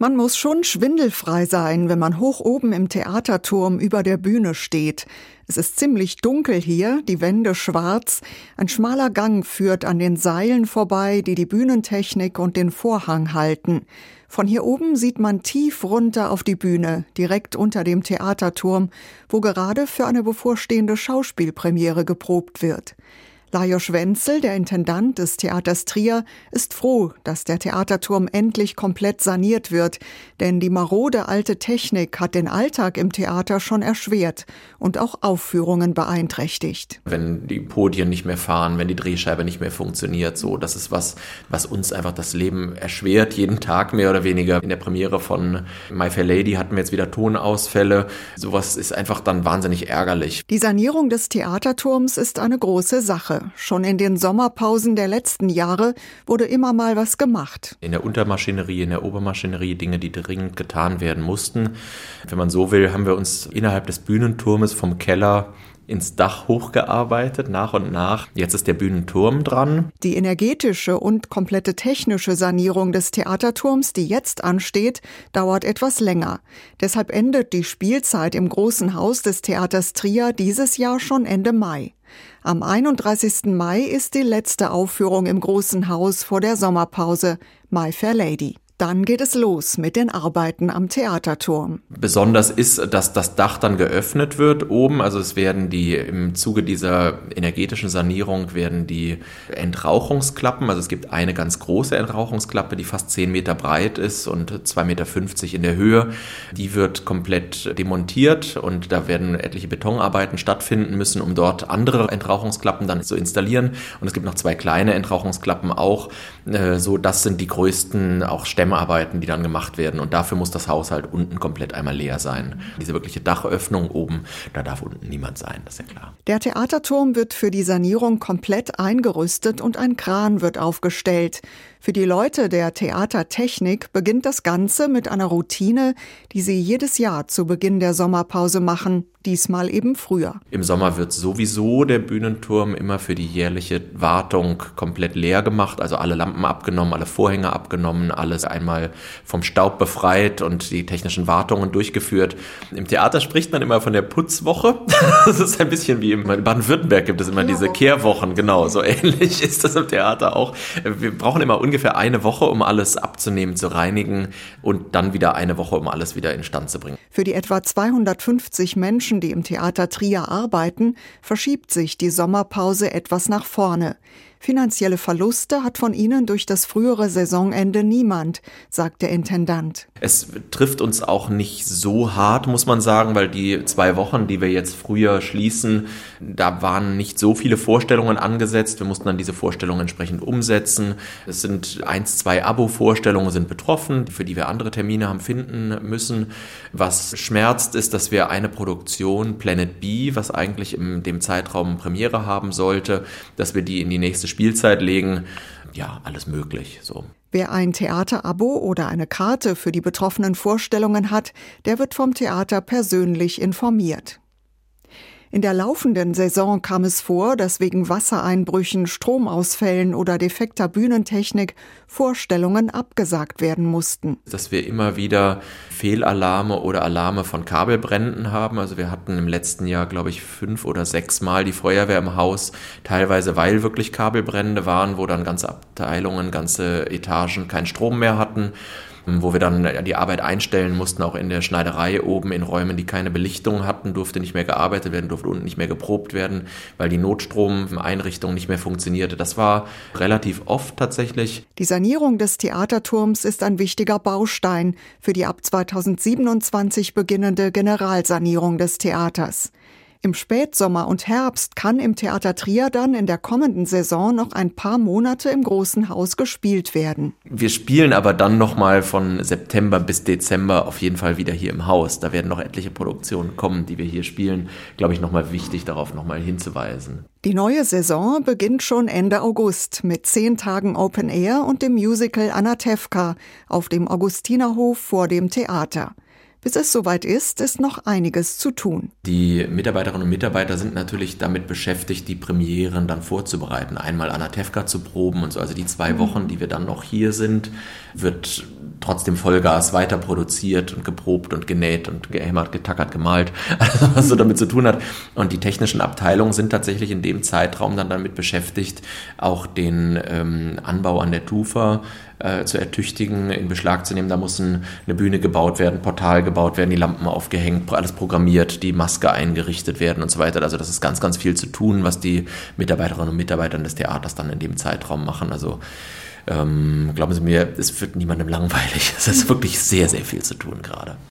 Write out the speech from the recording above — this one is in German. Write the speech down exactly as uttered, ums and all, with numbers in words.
Man muss schon schwindelfrei sein, wenn man hoch oben im Theaterturm über der Bühne steht. Es ist ziemlich dunkel hier, die Wände schwarz. Ein schmaler Gang führt an den Seilen vorbei, die die Bühnentechnik und den Vorhang halten. Von hier oben sieht man tief runter auf die Bühne, direkt unter dem Theaterturm, wo gerade für eine bevorstehende Schauspielpremiere geprobt wird. Lajos Wenzel, der Intendant des Theaters Trier, ist froh, dass der Theaterturm endlich komplett saniert wird, denn die marode alte Technik hat den Alltag im Theater schon erschwert und auch Aufführungen beeinträchtigt. Wenn die Podien nicht mehr fahren, wenn die Drehscheibe nicht mehr funktioniert, so, das ist was, was uns einfach das Leben erschwert, jeden Tag mehr oder weniger. In der Premiere von My Fair Lady hatten wir jetzt wieder Tonausfälle. Sowas ist einfach dann wahnsinnig ärgerlich. Die Sanierung des Theaterturms ist eine große Sache. Schon in den Sommerpausen der letzten Jahre wurde immer mal was gemacht. In der Untermaschinerie, in der Obermaschinerie Dinge, die dringend getan werden mussten. Wenn man so will, haben wir uns innerhalb des Bühnenturmes vom Keller ins Dach hochgearbeitet, nach und nach. Jetzt ist der Bühnenturm dran. Die energetische und komplette technische Sanierung des Theaterturms, die jetzt ansteht, dauert etwas länger. Deshalb endet die Spielzeit im großen Haus des Theaters Trier dieses Jahr schon Ende Mai. Am einunddreißigsten Mai ist die letzte Aufführung im großen Haus vor der Sommerpause, My Fair Lady. Dann geht es los mit den Arbeiten am Theaterturm. Besonders ist, dass das Dach dann geöffnet wird oben. Also es werden die, im Zuge dieser energetischen Sanierung werden die Entrauchungsklappen, also es gibt eine ganz große Entrauchungsklappe, die fast zehn Meter breit ist und zwei Meter fünfzig in der Höhe. Die wird komplett demontiert und da werden etliche Betonarbeiten stattfinden müssen, um dort andere Entrauchungsklappen dann zu installieren. Und es gibt noch zwei kleine Entrauchungsklappen auch. So, das sind die größten auch Stemmarbeiten, die dann gemacht werden. Und dafür muss das Haus halt unten komplett einmal leer sein. Diese wirkliche Dachöffnung oben, da darf unten niemand sein, das ist ja klar. Der Theaterturm wird für die Sanierung komplett eingerüstet und ein Kran wird aufgestellt. Für die Leute der Theatertechnik beginnt das Ganze mit einer Routine, die sie jedes Jahr zu Beginn der Sommerpause machen, diesmal eben früher. Im Sommer wird sowieso der Bühnenturm immer für die jährliche Wartung komplett leer gemacht, also alle Lampen abgenommen, alle Vorhänge abgenommen, alles einmal vom Staub befreit und die technischen Wartungen durchgeführt. Im Theater spricht man immer von der Putzwoche. Das ist ein bisschen wie in Baden-Württemberg gibt es immer diese Kehrwochen, genau, so ähnlich ist das im Theater auch. Wir brauchen immer ungefähr eine Woche, um alles abzunehmen, zu reinigen und dann wieder eine Woche, um alles wieder instand zu bringen. Für die etwa zweihundertfünfzig Menschen, die im Theater Trier arbeiten, verschiebt sich die Sommerpause etwas nach vorne. Finanzielle Verluste hat von ihnen durch das frühere Saisonende niemand, sagt der Intendant. Es trifft uns auch nicht so hart, muss man sagen, weil die zwei Wochen, die wir jetzt früher schließen, da waren nicht so viele Vorstellungen angesetzt. Wir mussten dann diese Vorstellungen entsprechend umsetzen. Es sind eins, zwei Abo-Vorstellungen sind betroffen, für die wir andere Termine haben finden müssen. Was schmerzt, ist, dass wir eine Produktion, Planet B, was eigentlich in dem Zeitraum Premiere haben sollte, dass wir die in die nächste Spielzeit legen. Ja, alles möglich, so. Wer ein Theaterabo oder eine Karte für die betroffenen Vorstellungen hat, der wird vom Theater persönlich informiert. In der laufenden Saison kam es vor, dass wegen Wassereinbrüchen, Stromausfällen oder defekter Bühnentechnik Vorstellungen abgesagt werden mussten. Dass wir immer wieder Fehlalarme oder Alarme von Kabelbränden haben. Also wir hatten im letzten Jahr, glaube ich, fünf oder sechs Mal die Feuerwehr im Haus, teilweise weil wirklich Kabelbrände waren, wo dann ganze Abteilungen, ganze Etagen keinen Strom mehr hatten, wo wir dann die Arbeit einstellen mussten, auch in der Schneiderei oben in Räumen, die keine Belichtung hatten, durfte nicht mehr gearbeitet werden, durfte unten nicht mehr geprobt werden, weil die Notstromeinrichtung nicht mehr funktionierte. Das war relativ oft tatsächlich. Die Sanierung des Theaterturms ist ein wichtiger Baustein für die ab zweitausendsiebenundzwanzig beginnende Generalsanierung des Theaters. Im Spätsommer und Herbst kann im Theater Trier dann in der kommenden Saison noch ein paar Monate im Großen Haus gespielt werden. Wir spielen aber dann nochmal von September bis Dezember auf jeden Fall wieder hier im Haus. Da werden noch etliche Produktionen kommen, die wir hier spielen. Glaube ich, nochmal wichtig, darauf nochmal hinzuweisen. Die neue Saison beginnt schon Ende August mit zehn Tagen Open Air und dem Musical Anatevka auf dem Augustinerhof vor dem Theater. Bis es soweit ist, ist noch einiges zu tun. Die Mitarbeiterinnen und Mitarbeiter sind natürlich damit beschäftigt, die Premieren dann vorzubereiten. Einmal Anatevka zu proben und so. Also die zwei Wochen, die wir dann noch hier sind, wird trotzdem Vollgas weiter produziert und geprobt und genäht und gehämmert, getackert, gemalt, also was so damit zu tun hat. Und die technischen Abteilungen sind tatsächlich in dem Zeitraum dann damit beschäftigt, auch den ähm, Anbau an der Tufa äh, zu ertüchtigen, in Beschlag zu nehmen. Da muss ein, eine Bühne gebaut werden, Portal gebaut werden, die Lampen aufgehängt, alles programmiert, die Maske eingerichtet werden und so weiter. Also das ist ganz, ganz viel zu tun, was die Mitarbeiterinnen und Mitarbeiter des Theaters dann in dem Zeitraum machen. Also ähm, glauben Sie mir, es wird niemandem langweilig. Es ist wirklich sehr, sehr viel zu tun gerade.